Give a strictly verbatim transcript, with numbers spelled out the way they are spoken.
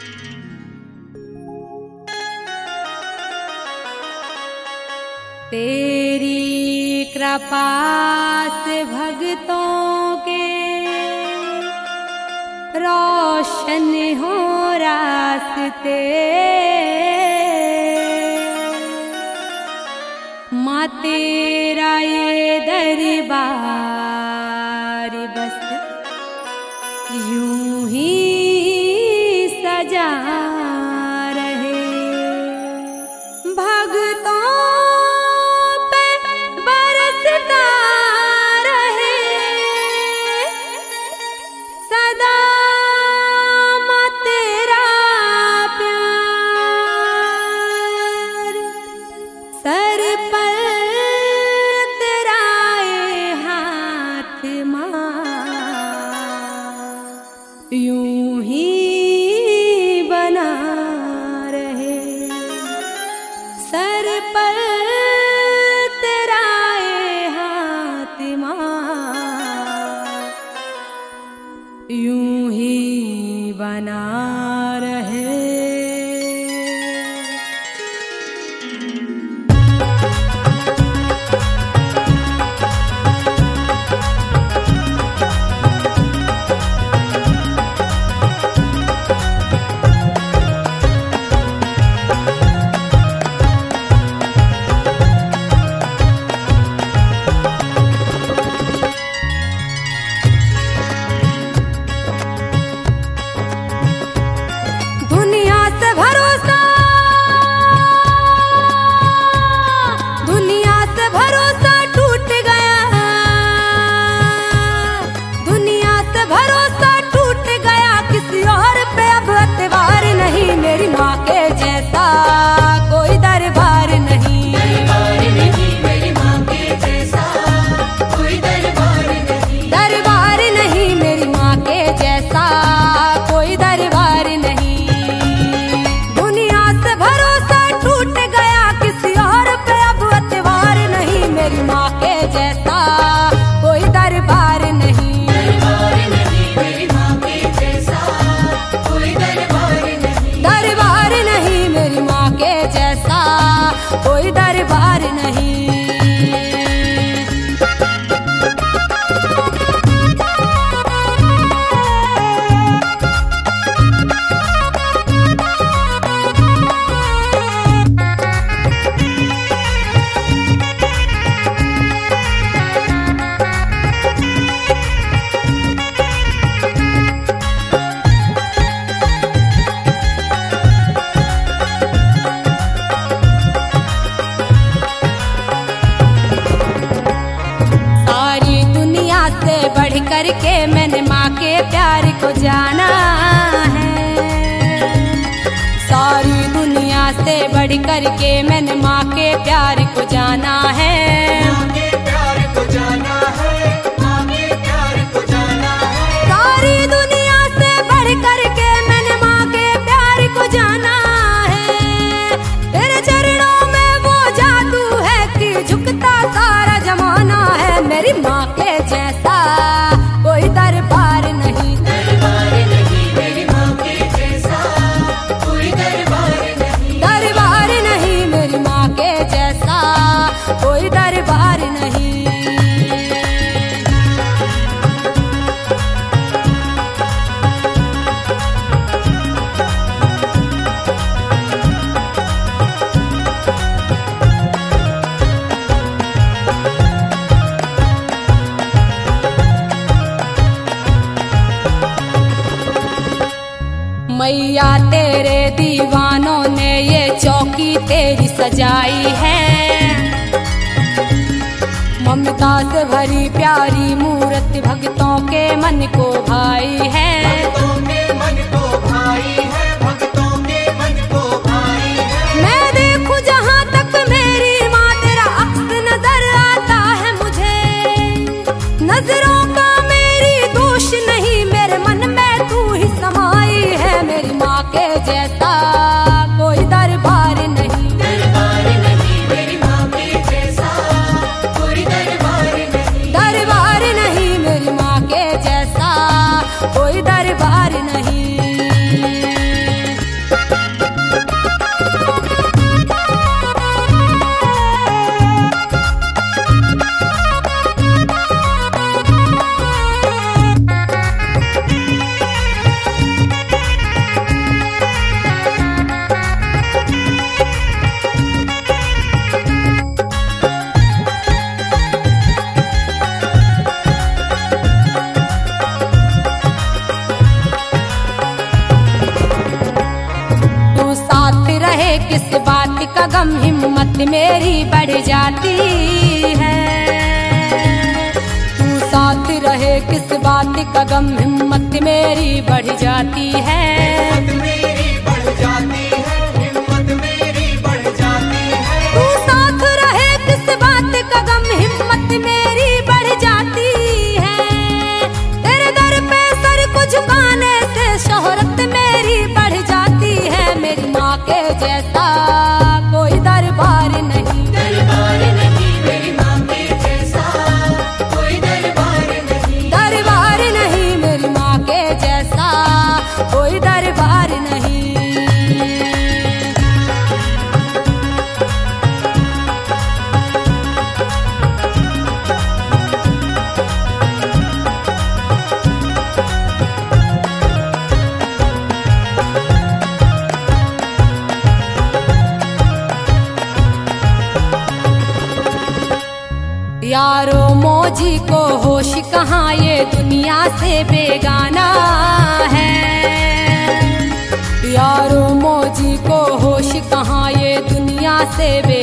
तेरी कृपा से भक्तों के रोशन हो रास्ते, माँ तेरा ये दरबार बस यूं ही सजा रहे। भक्तों पे बरसता रहे सदा माँ तेरा प्यार, सर पर तेरा ये हाथ माँ यूं ही बना रहे। सर पर तेरा ये हाथ माँ यूं ही बना रहे। मेरी माँ के जैसा कोई दरबार नहीं, दरबार नहीं मेरी माँ के जैसा कोई दरबार नहीं, दरबार नहीं मेरी माँ के जैसा कोई दरबार नहीं। दुनिया से भरोसा टूट गया किसी और पे अब एतबार नहीं, मेरी माँ के जैसा कोई दरबार नहीं, दरबार नहीं मेरी माँ के जैसा कोई दरबार नहीं, दरबार नहीं मेरी माँ के जैसा कोई दरबार नहीं। से बढ़ करके मैंने माँ के प्यार को जाना है, सारी दुनिया से बढ़ करके मैंने माँ के प्यार को जाना है, माँ के प्यार को जाना है, माँ के प्यार को जाना है, सारी दुनिया से बढ़ करके मैंने माँ के प्यार को जाना है। तेरे चरणों में वो जादू है कि झुकता सारा जमाना है, मेरी माँ के जैसा कोई दरबार नहीं, दरबार नहीं मेरी माँ के जैसा कोई दरबार नहीं, दरबार नहीं मेरी माँ के जैसा कोई दरबार नहीं। मैया तेरे दीवानों ने ये चौकी तेरी सजाई है, ममता से भरी प्यारी मूर्ति भक्तों के मन को भाई है, भक्तों के मन को भाई है, भक्तों के मन को भाई है। मैं देखूं जहाँ तक मेरी माँ तेरा अक्स नजर आता है मुझे, नजरों का मेरी दोष नहीं मेरे मन में तू ही समाई है, मेरी माँ के जैसा कोई दरबार नहीं, दरबार नहीं मेरी माँ के जैसा कोई दरबार नहीं, दरबार नहीं मेरी माँ के जैसा कोई दरबार नहीं। किस बात का गम हिम्मत मेरी बढ़ जाती है। तू साथ रहे किस बात का गम हिम्मत मेरी बढ़ जाती है। हिम्मत मेरी बढ़ जाती है, हिम्मत मेरी बढ़ जाती है। तू साथ रहे किस बात का गम हिम्मत मेरी बढ़ जाती है। तेरे दर पे सर को झुकाने से शोहरत मेरी बढ़ जाती है। मेरी माँ के जैसा कोई दरबार नहीं, दरबार नहीं मेरी माँ के जैसा, कोई दरबार नहीं। दरबार नहीं मेरी माँ के जैसा कोई दरबार नहीं। यारो मौजी को होश कहाँ, ये दुनिया से बेगाना है। यारो मौजी को होश कहाँ, ये दुनिया से बे